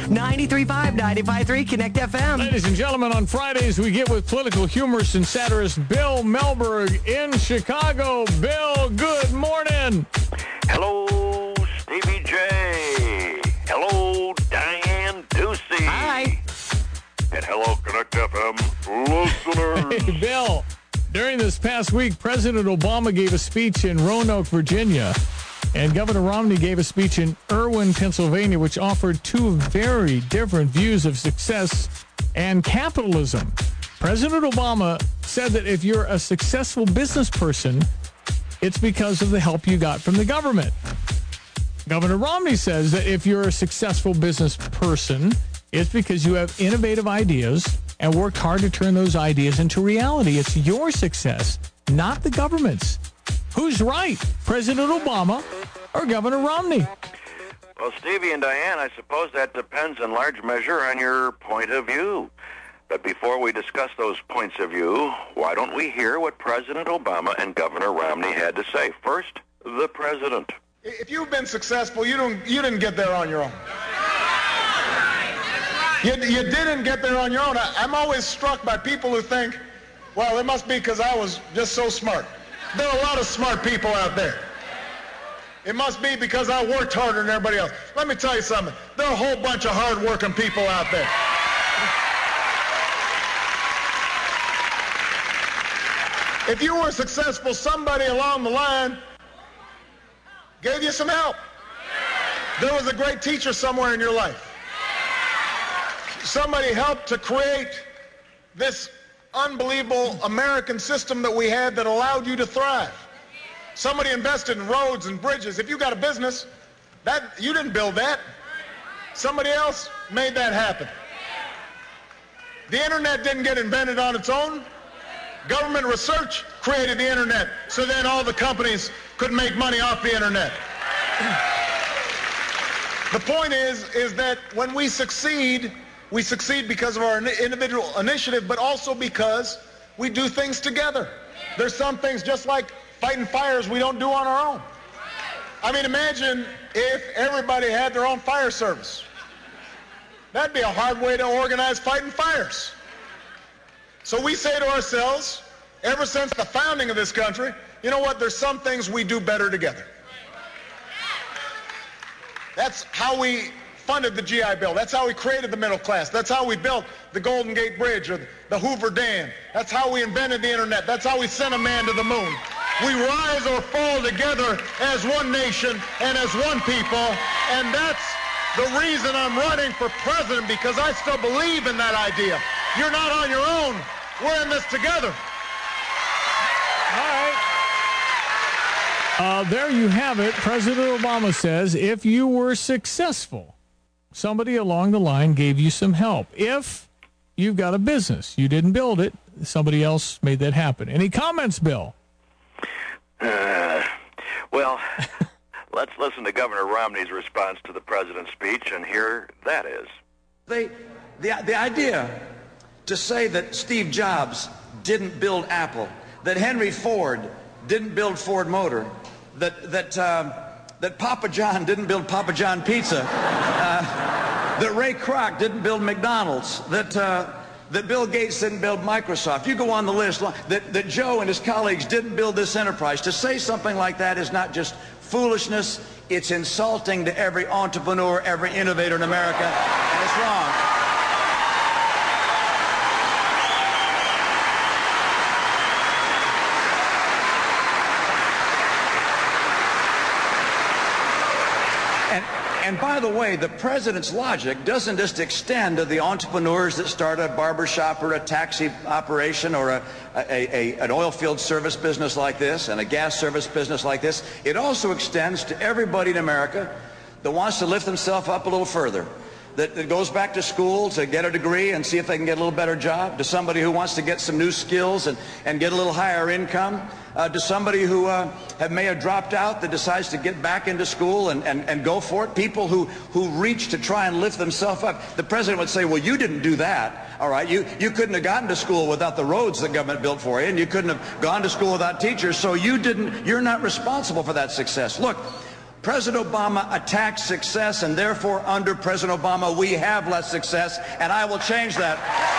93.5, 95.3 Connect FM. Ladies and gentlemen, on Fridays we get with political humorist and satirist Bill Melberg in Chicago. Bill, good morning. Hello, Stevie J. Hello, Diane Ducey. Hi. And hello, Connect FM listeners. Hey, Bill, during this past week, President Obama gave a speech in Roanoke, Virginia, and Governor Romney gave a speech in Irwin, Pennsylvania, which offered two very different views of success and capitalism. President Obama said that if you're a successful business person, it's because of the help you got from the government. Governor Romney says that if you're a successful business person, it's because you have innovative ideas and worked hard to turn those ideas into reality. It's your success, not the government's. Who's right, President Obama or Governor Romney? Well, Stevie and Diane, I suppose that depends in large measure on your point of view. But before we discuss those points of view, why don't we hear what President Obama and Governor Romney had to say? First, the president. If you've been successful, you didn't get there on your own. You didn't get there on your own. I'm always struck by people who think, well, it must be because I was just so smart. There are a lot of smart people out there. It must be because I worked harder than everybody else. Let me tell you something. There are a whole bunch of hard-working people out there. If you were successful, somebody along the line gave you some help. There was a great teacher somewhere in your life. Somebody helped to create this unbelievable American system that we had that allowed you to thrive. Somebody invested in roads and bridges. If you got a business, you didn't build that. Somebody else made that happen. The internet didn't get invented on its own. Government research created the internet, so then all the companies could make money off the internet. The point is that when we succeed because of our individual initiative, but also because we do things together. There's some things, just like fighting fires, we don't do on our own. I mean, imagine if everybody had their own fire service. That'd be a hard way to organize fighting fires. So we say to ourselves, ever since the founding of this country, you know what, there's some things we do better together. That's how we funded the GI Bill. That's how we created the middle class. That's how we built the Golden Gate Bridge or the Hoover Dam. That's how we invented the internet. That's how we sent a man to the moon. We rise or fall together as one nation and as one people, and that's the reason I'm running for president, because I still believe in that idea. You're not on your own. We're in this together. All right. There you have it. President Obama says if you were successful, somebody along the line gave you some help. If you've got a business, you didn't build it, somebody else made that happen. Any comments, Bill? Well, let's listen to Governor Romney's response to the president's speech, and here that is. The idea to say that Steve Jobs didn't build Apple, that Henry Ford didn't build Ford Motor, that Papa John didn't build Papa John Pizza, that Ray Kroc didn't build McDonald's, that Bill Gates didn't build Microsoft. You go on the list, that Joe and his colleagues didn't build this enterprise. To say something like that is not just foolishness, it's insulting to every entrepreneur, every innovator in America, and it's wrong. And by the way, the president's logic doesn't just extend to the entrepreneurs that start a barbershop or a taxi operation or an oil field service business like this and a gas service business like this. It also extends to everybody in America that wants to lift themselves up a little further, that goes back to school to get a degree and see if they can get a little better job, to somebody who wants to get some new skills and get a little higher income, to somebody who may have dropped out that decides to get back into school and go for it, people who reach to try and lift themselves up. The president would say, well, you didn't do that, all right? You couldn't have gotten to school without the roads the government built for you, and you couldn't have gone to school without teachers, so you're not responsible for that success. Look, President Obama attacked success, and therefore under President Obama we have less success, and I will change that.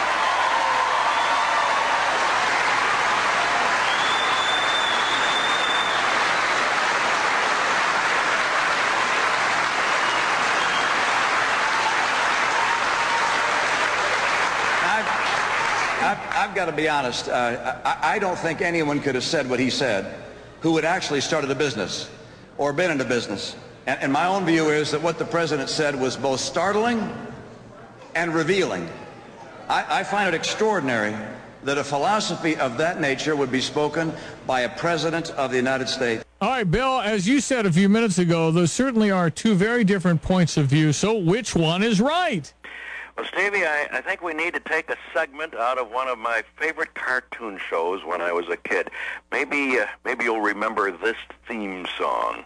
I've got to be honest. I don't think anyone could have said what he said who had actually started a business or been in a business. And my own view is that what the president said was both startling and revealing. I find it extraordinary that a philosophy of that nature would be spoken by a president of the United States. All right, Bill, as you said a few minutes ago, those certainly are two very different points of view. So which one is right? Well, Stevie, I think we need to take a segment out of one of my favorite cartoon shows when I was a kid. Maybe you'll remember this theme song.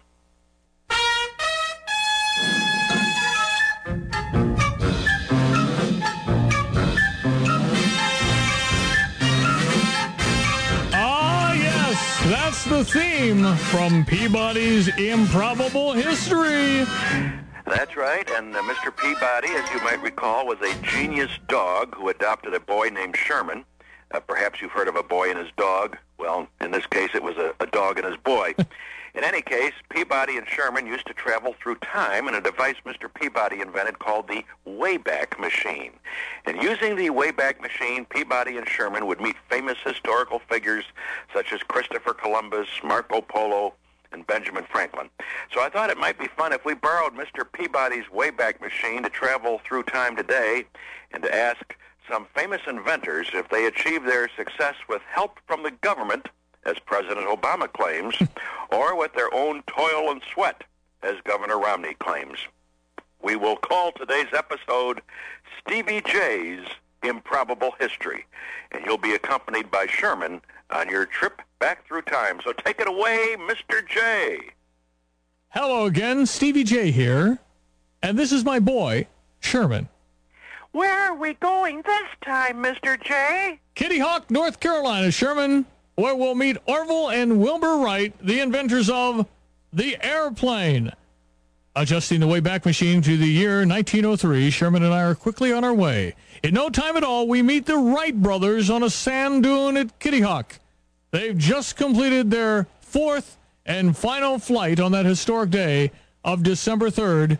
Ah, yes, that's the theme from Peabody's Improbable History. That's right, and Mr. Peabody, as you might recall, was a genius dog who adopted a boy named Sherman. Perhaps you've heard of a boy and his dog. Well, in this case, it was a dog and his boy. In any case, Peabody and Sherman used to travel through time in a device Mr. Peabody invented called the Wayback Machine. And using the Wayback Machine, Peabody and Sherman would meet famous historical figures such as Christopher Columbus, Marco Polo, and Benjamin Franklin. So I thought it might be fun if we borrowed Mr. Peabody's Wayback Machine to travel through time today and to ask some famous inventors if they achieved their success with help from the government, as President Obama claims, or with their own toil and sweat, as Governor Romney claims. We will call today's episode Stevie J's Improbable History, and you'll be accompanied by Sherman on your trip back through time. So take it away, Mr. J. Hello again, Stevie J here, and this is my boy, Sherman. Where are we going this time, Mr. J? Kitty Hawk, North Carolina, Sherman, where we'll meet Orville and Wilbur Wright, the inventors of the airplane. Adjusting the Wayback Machine to the year 1903, Sherman and I are quickly on our way. In no time at all, we meet the Wright brothers on a sand dune at Kitty Hawk. They've just completed their fourth and final flight on that historic day of December 3rd,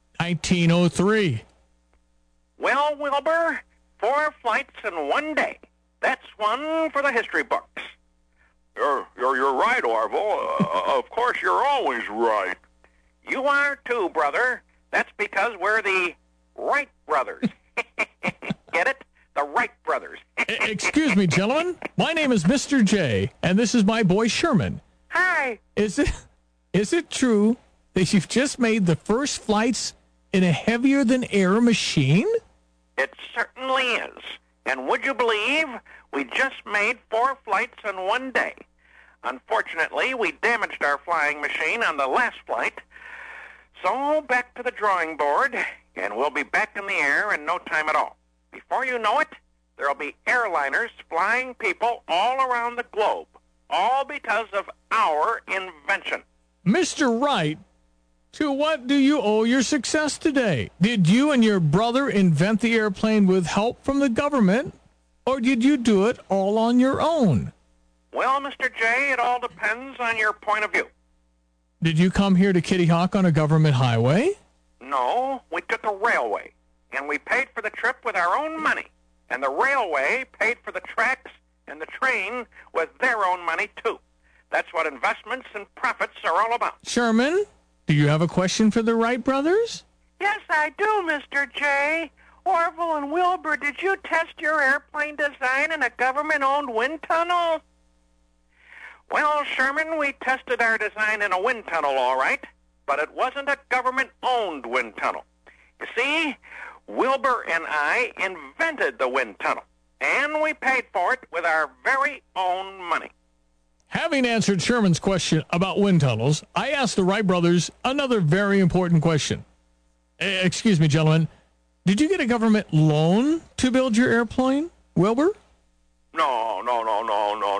1903. Well, Wilbur, 4 flights in one day. That's one for the history books. You're right, Orville. Of course, you're always right. You are too, brother. That's because we're the Wright brothers. Get it? The Wright brothers. Excuse me, gentlemen. My name is Mr. J, and this is my boy Sherman. Hi. Is it true that you've just made the first flights in a heavier-than-air machine? It certainly is. And would you believe we just made 4 flights in one day? Unfortunately, we damaged our flying machine on the last flight. So back to the drawing board, and we'll be back in the air in no time at all. Before you know it, there'll be airliners flying people all around the globe, all because of our invention. Mr. Wright, to what do you owe your success today? Did you and your brother invent the airplane with help from the government, or did you do it all on your own? Well, Mr. J, it all depends on your point of view. Did you come here to Kitty Hawk on a government highway? No, we took a railway, and we paid for the trip with our own money. And the railway paid for the tracks and the train with their own money, too. That's what investments and profits are all about. Sherman, do you have a question for the Wright brothers? Yes, I do, Mr. J. Orville and Wilbur, did you test your airplane design in a government-owned wind tunnel? Well, Sherman, we tested our design in a wind tunnel, all right, but it wasn't a government-owned wind tunnel. You see, Wilbur and I invented the wind tunnel, and we paid for it with our very own money. Having answered Sherman's question about wind tunnels, I asked the Wright brothers another very important question. Excuse me, gentlemen. Did you get a government loan to build your airplane, Wilbur? No.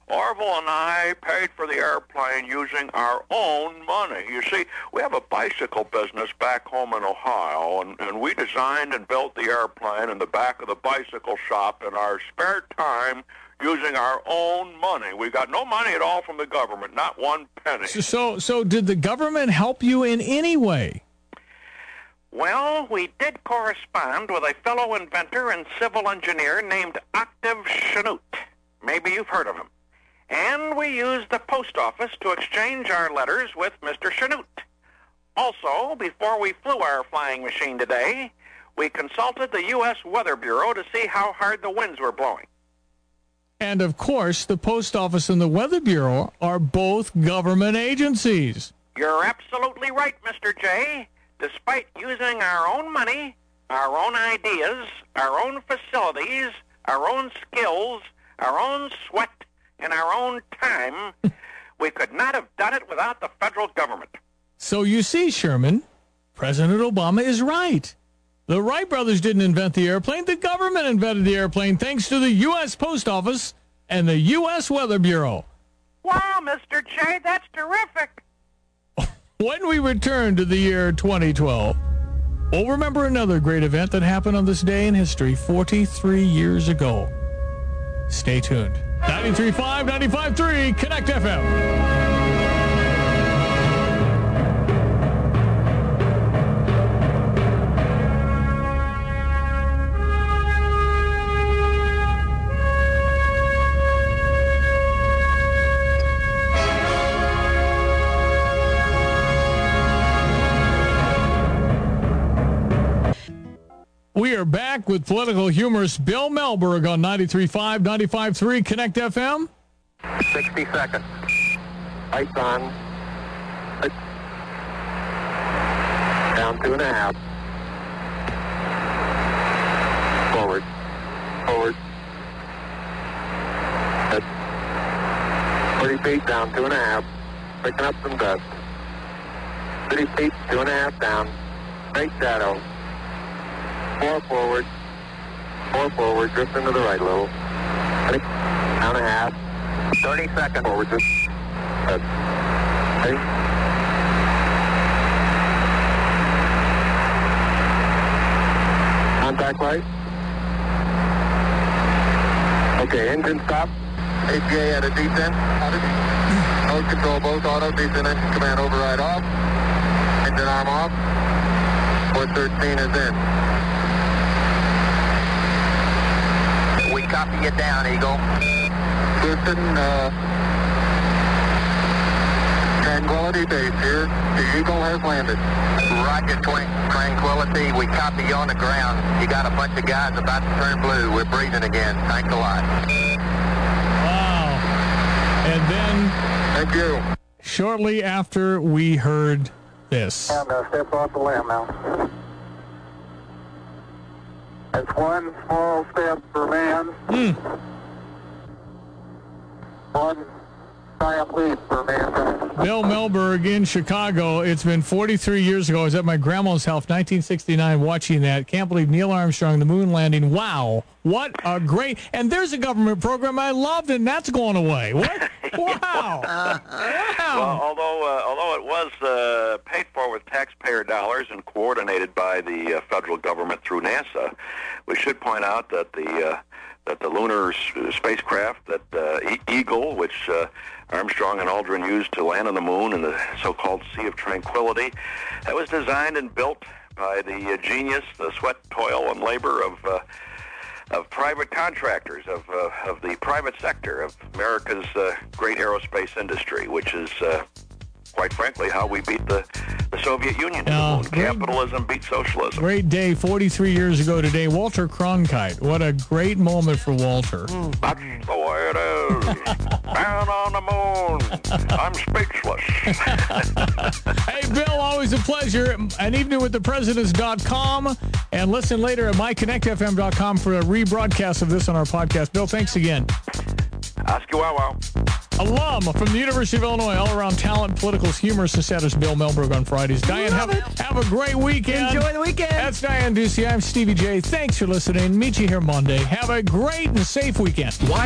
Orville and I paid for the airplane using our own money. You see, we have a bicycle business back home in Ohio, and we designed and built the airplane in the back of the bicycle shop in our spare time using our own money. We got no money at all from the government, not one penny. So did the government help you in any way? Well, we did correspond with a fellow inventor and civil engineer named Octave Chanute. Maybe you've heard of him. And we used the post office to exchange our letters with Mr. Chanute. Also, before we flew our flying machine today, we consulted the U.S. Weather Bureau to see how hard the winds were blowing. And, of course, the Post Office and the Weather Bureau are both government agencies. You're absolutely right, Mr. J. Despite using our own money, our own ideas, our own facilities, our own skills, our own sweat, and our own time, we could not have done it without the federal government. So you see, Sherman, President Obama is right. The Wright brothers didn't invent the airplane. The government invented the airplane thanks to the U.S. Post Office and the U.S. Weather Bureau. Wow, Mr. J, that's terrific. When we return to the year 2012, we'll remember another great event that happened on this day in history 43 years ago. Stay tuned. 93.5, 95.3, Connect FM. We are back with political humorist Bill Melberg on 93.5, 95.3, Connect FM. 60 seconds. Lights on. Down 2.5. Forward. Forward. 30 feet down 2.5. Picking up some dust. 30 feet, 2.5 down. Straight shadow. 4 forward. 4 forward. Drift into the right a little. Down 1/2. 30 seconds. Forward. Just. Ready? Contact light. Okay, engine stop. APA at a descent. Mode control both auto. Descent engine command override off. Engine arm off. 413 is in. We copy you down, Eagle. Houston, Tranquility Base here. The Eagle has landed. Roger, Tranquility. We copy you on the ground. You got a bunch of guys about to turn blue. We're breathing again. Thanks a lot. Wow. And then... Thank you. Shortly after we heard this. I'm going to step off the limb now. That's one small step for man. One giant leap for mankind. Bill Melberg in Chicago. It's been 43 years ago. I was at my grandma's house, 1969, watching that. Can't believe Neil Armstrong, the moon landing. Wow. What a great... And there's a government program I loved, and that's going away. What? Wow. Wow. Well, although it was paid for with taxpayer dollars and coordinated by the federal government through NASA, we should point out that the lunar spacecraft, that Eagle, which Armstrong and Aldrin used to land on the moon in the so-called Sea of Tranquility, that was designed and built by the genius, the sweat, toil, and labor of private contractors, of the private sector, of America's great aerospace industry, which is, quite frankly, how we beat the Soviet Union. Capitalism beat socialism. Great day, 43 years ago today. Walter Cronkite. What a great moment for Walter. That's the way it is. Man on the moon. I'm speechless. Hey, Bill, always a pleasure. An evening with the presidents.com. And listen later at myconnectfm.com for a rebroadcast of this on our podcast. Bill, thanks again. Ask you wow. Alum from the University of Illinois, all-around talent, politicals, humorist, and status, Bill Melberg on Fridays. Diane, have a great weekend. Enjoy the weekend. That's Diane Ducey. I'm Stevie J. Thanks for listening. Meet you here Monday. Have a great and safe weekend.